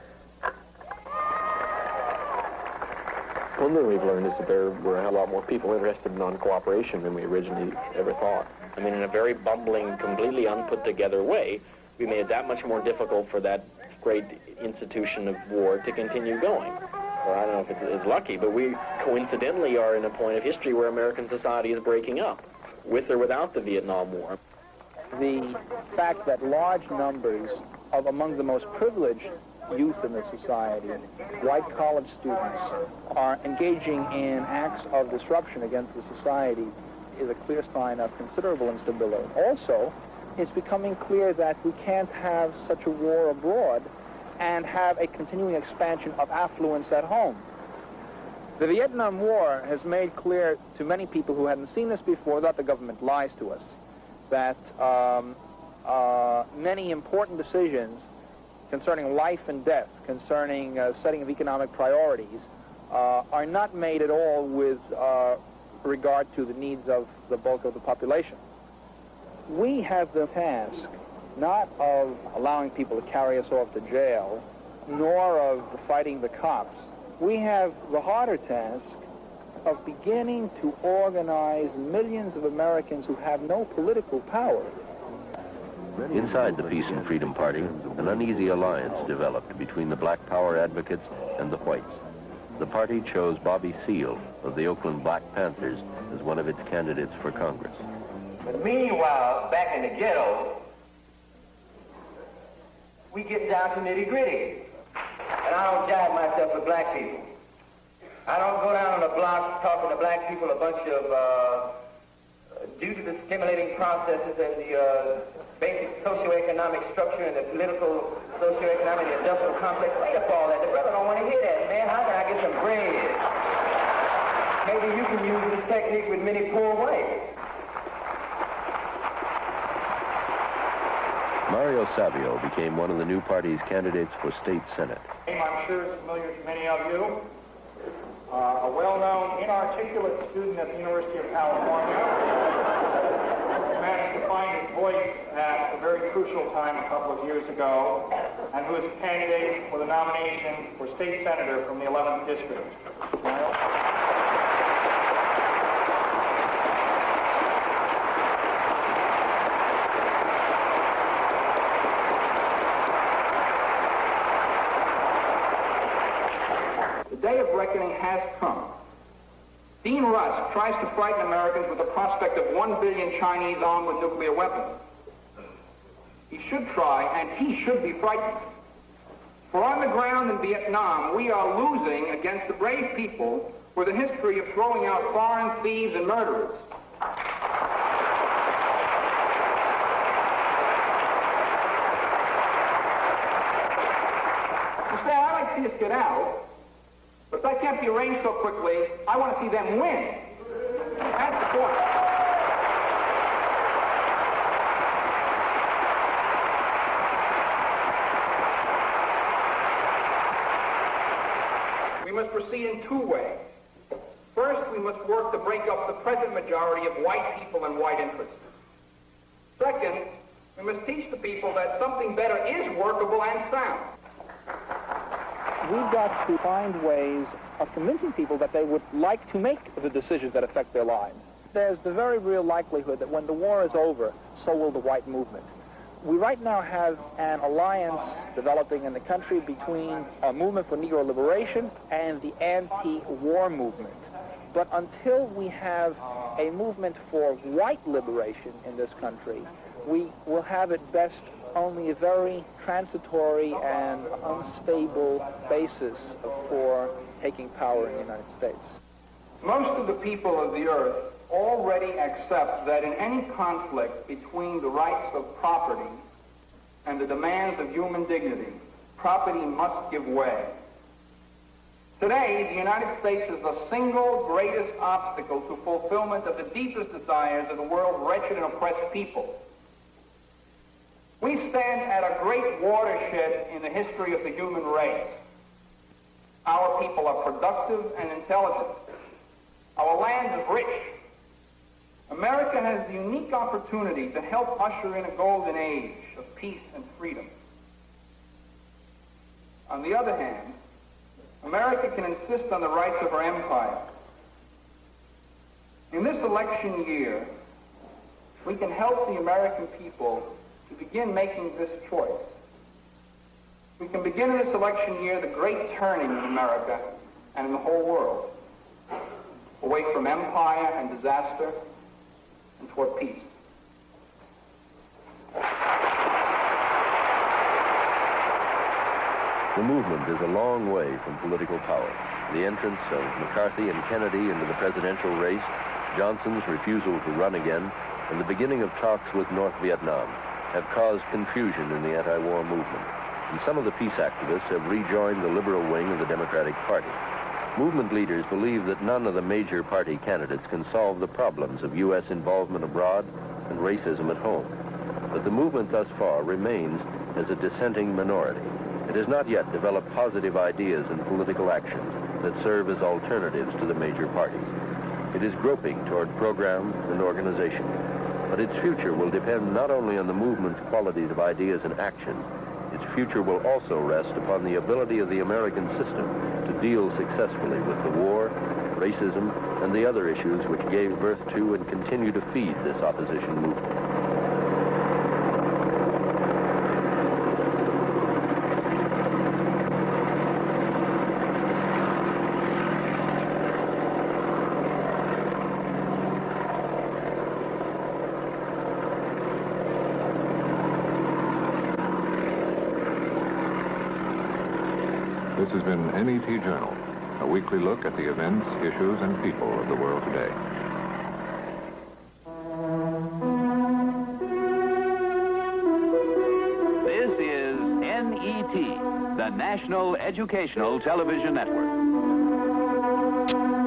One thing we've learned is that there were a lot more people interested in non-cooperation than we originally ever thought. I mean, in a very bumbling, completely unput together way, we made it that much more difficult for that great institution of war to continue going. Or I don't know if it's, it's lucky, but we coincidentally are in a point of history where American society is breaking up, with or without the Vietnam War. The fact that large numbers of among the most privileged youth in the society, white college students, are engaging in acts of disruption against the society is a clear sign of considerable instability. Also, it's becoming clear that we can't have such a war abroad and have a continuing expansion of affluence at home. The Vietnam War has made clear to many people who hadn't seen this before that the government lies to us, that um, uh, many important decisions concerning life and death, concerning uh, setting of economic priorities, uh, are not made at all with uh, regard to the needs of the bulk of the population. We have the task not of allowing people to carry us off to jail, nor of fighting the cops. We have the harder task of beginning to organize millions of Americans who have no political power. Inside the Peace and Freedom Party, an uneasy alliance developed between the Black Power advocates and the whites. The party chose Bobby Seale of the Oakland Black Panthers as one of its candidates for Congress. But meanwhile, back in the ghetto, we get down to nitty-gritty. And I don't jive myself with black people. I don't go down on the block talking to black people a bunch of, uh, due to the stimulating processes and the uh, basic socioeconomic structure and the political, socioeconomic, and industrial complex, wait up all that. The brother don't want to hear that, man. How can I get some bread? Maybe you can use this technique with many poor whites. Mario Savio became one of the new party's candidates for state senate. I'm sure is familiar to many of you. Uh, a well-known, inarticulate student at the University of California, managed to find his voice at a very crucial time a couple of years ago, and who is a candidate for the nomination for state senator from the eleventh district. The day of reckoning has come. Dean Rusk tries to frighten Americans with the prospect of one billion Chinese armed with nuclear weapons. He should try, and he should be frightened. For on the ground in Vietnam, we are losing against the brave people with a history of throwing out foreign thieves and murderers. You say, I like to see us get out. But if that can't be arranged so quickly, I want to see them win. point. We must proceed in two ways. First, we must work to break up the present majority of white people and white interests. Second, we must teach the people that something better is workable and sound. We've got to find ways of convincing people that they would like to make the decisions that affect their lives. There's the very real likelihood that when the war is over, so will the white movement. We right now have an alliance developing in the country between a movement for Negro liberation and the anti-war movement. But until we have a movement for white liberation in this country, we will have at best only a very transitory and unstable basis for taking power in the United States. Most of the people of the earth already accept that in any conflict between the rights of property and the demands of human dignity, property must give way. Today, the United States is the single greatest obstacle to fulfillment of the deepest desires of the world's wretched and oppressed people. We stand at a great watershed in the history of the human race. Our people are productive and intelligent. Our land is rich. America has the unique opportunity to help usher in a golden age of peace and freedom. On the other hand, America can insist on the rights of her empire. In this election year, we can help the American people to begin making this choice. We can begin in this election year the great turning in America and in the whole world, away from empire and disaster and toward peace. The movement is a long way from political power. The entrance of McCarthy and Kennedy into the presidential race, Johnson's refusal to run again, and the beginning of talks with North Vietnam have caused confusion in the anti-war movement, and some of the peace activists have rejoined the liberal wing of the Democratic Party. Movement leaders believe that none of the major party candidates can solve the problems of U S involvement abroad and racism at home. But the movement thus far remains as a dissenting minority. It has not yet developed positive ideas and political actions that serve as alternatives to the major parties. It is groping toward program and organization. But its future will depend not only on the movement's qualities of ideas and action, its future will also rest upon the ability of the American system to deal successfully with the war, racism, and the other issues which gave birth to and continue to feed this opposition movement. This has been N E T Journal, a weekly look at the events, issues, and people of the world today. This is N E T, the National Educational Television Network.